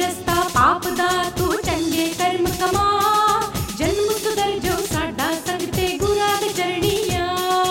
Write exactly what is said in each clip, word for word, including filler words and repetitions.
ਰਸਤਾ ਪਾਪ ਦਾ ਤੂੰ ਚੰਗੇ ਕਰਮ ਕਮਾ ਜਨਮ ਸੁਧਰ ਜੋ ਸਾਡਾ ਸੰਗ ਤੇ ਗੁਰਾਂ ਦੇ ਚਰਣੀਆਂ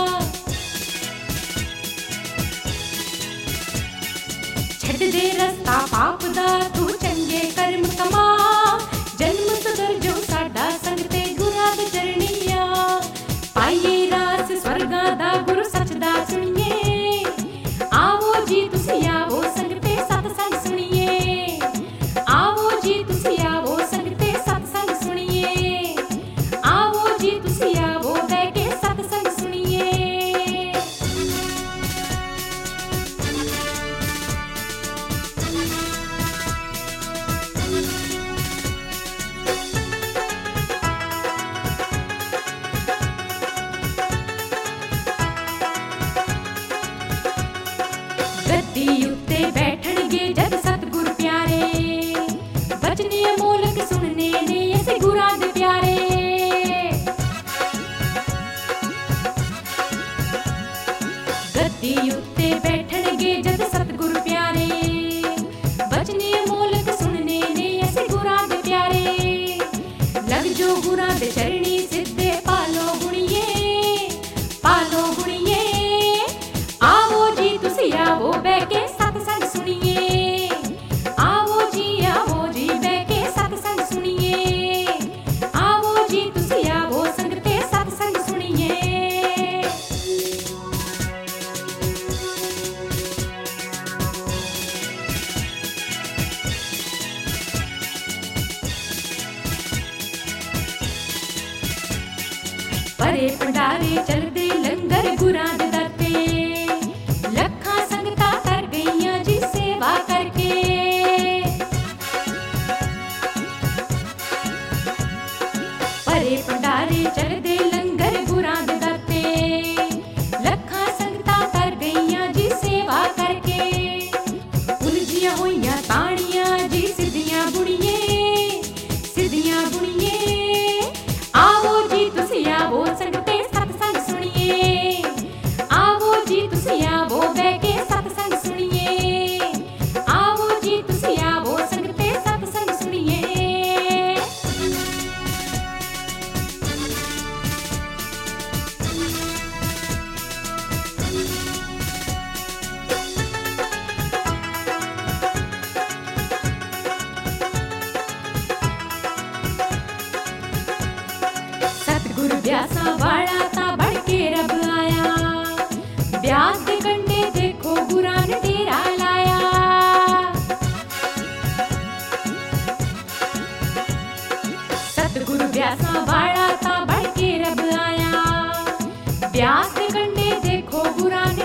ਛੱਡ ਦੇ ਰਸਤਾ ਪਾਪ ਦਾ ਤੂੰ ਚੰਗੇ ਕਰਮ ਕਮਾ ਜਨਮ ਸੁਧਰ ਜੋ ਸਾਡਾ ਸੰਗ ਤੇ ਗੁਰਾਂ ਦੇ ਚਰਣੀਆਂ ਪਾਈਏ ਰਾਸ ਸਵਰਗਾਂ ਦਾ ਗੁਰੂ ਸੱਚ ਦਾ ਸੁਣੀਏ ਆਵੋ ਜੀ ਤੁਸੀਂ ਆਵੋ ਸੰਗ ਤੇ ਸਤ ਸੰਗ ਸੁਣੀਏ ਆਵੋ ਜੀ ਤੁਸੀਂ ਆਵੋ ਸੰਗ ਤੇ ਸਤ ਸੰਗ ਸੁਣੀਏ ਆਵੋ ਜੀ ਤੁਸੀਂ ਆਵੋ ਬਹਿ ਕੇ ਸਤ ਸੰਗ ਸੁਣੀਏ ਗੱਦੀ ਉੱਤੇ ਬੈਠਣਗੇ ਜਦ ਸਤਿਗੁਰ ਪਿਆਰੇ ਬਚਨੇ ਅਮੋਲਕ ਸੁਣਨੇ ਨੇ ਅਸੀਂ ਗੁਰਾਂ ਦੇ ਪਿਆਰੇ ਗੱਦੀ ਉੱਤੇ ਬੈਠਣਗੇ ਜਦ ਸਤਿਗੁਰ ਪਿਆਰੇ ਬਚਨੇ ਅਮੋਲਕ ਸੁਣਨੇ ਨੇ ਅਸੀਂ ਗੁਰਾਂ ਦੇ ਪਿਆਰੇ ਲੱਗ ਜੋ ਗੁਰਾਂ ਦੇ ਚਰਣੀ ਸਿੱਧੇ ਪਾਲੋ ਗੁਣੀਏ ਪਾਲੋ ਗੁਣੀਏ ਆਵੋ ਜੀ ਤੁਸੀਂ ਆਵੋ ਬਹਿ ਕੇ ਸਤ ਸੰਗ ਸੁਣੀਏ ਆਵੋ ਜੀ ਆਵੋ ਜੀ ਬਹਿ ਕੇ ਸਤ ਸੰਗ ਸੁਣੀਏ ਆਵੋ ਜੀ ਤੁਸੀਂ ਆਵੋ ਸੰਗ ਤੇ ਸਤ ਸੰਗ ਸੁਣੀਏ ਪਰੇ ਭੰਡਾਰੇ ਚਲਦੇ ਲੰਗਰ ਗੁਰਾਂ ਦੇ ਦਰ ਤੇ ਲੱਖਾਂ ਸੰਗਤਾਂ ਕਰ ਗਈਆਂ ਜੀ ਸੇਵਾ ਕਰਕੇ ਪਰੇ ਭੰਡਾਰੇ ਚਲਦੇ ਲੰਗਰ ਗੁਰਾਂ ਦੇ ਦਰ ਤੇ ਲੱਖਾਂ ਸੰਗਤਾਂ ਕਰ ਗਈਆਂ ਜੀ ਸੇਵਾ ਕਰਕੇ ਉਲਝੀਆਂ ਹੋਈਆਂ ਤਾਣੀਆਂ ਜੀ ਸਿੱਧੀਆਂ ਬੁਣੀਏ ਸਿੱਧੀਆਂ ਬੁਣੀਏ ਆਵੋ ਜੀ ਤੁਸੀਂ ਆਵੋ ਸੰਗ ਤੇ ਸਤ ਸੰਗ ਸੁਣੀਏ ਆਵੋ ਜੀ ਤੁਸੀਂ ਆਵੋ ਬਹਿ ਕੇ ਸਤ ਸੰਗ ਸੁਣੀਏ ਆਵੋ ਜੀ ਤੁਸੀਂ ਆਵੋ ਸੰਗ ਤੇ ਸਤ ਸੰਗ ਸੁਣੀਏ ਸਤਿਗੁਰ ਬਿਆਸਾਂ ਵਾਲਾ ਤਾਂ ਬਣ ਕੇ ਰੱਬ ਆਇਆ ਬਿਆਸ ਦੇ ਕੰਢੇ ਦੇਖੋ ਗੁਰਾਂ ਨੇ ਡੇਰਾ ਲਾਇਆ ਸਤਿਗੁਰ ਬਿਆਸਾਂ ਵਾਲਾ ਤਾਂ ਬਣ ਕੇ ਰੱਬ ਆਇਆ ਬਿਆਸ ਦੇ ਕੰਢੇ ਦੇਖੋ ਗੁਰਾਂ ਨੇ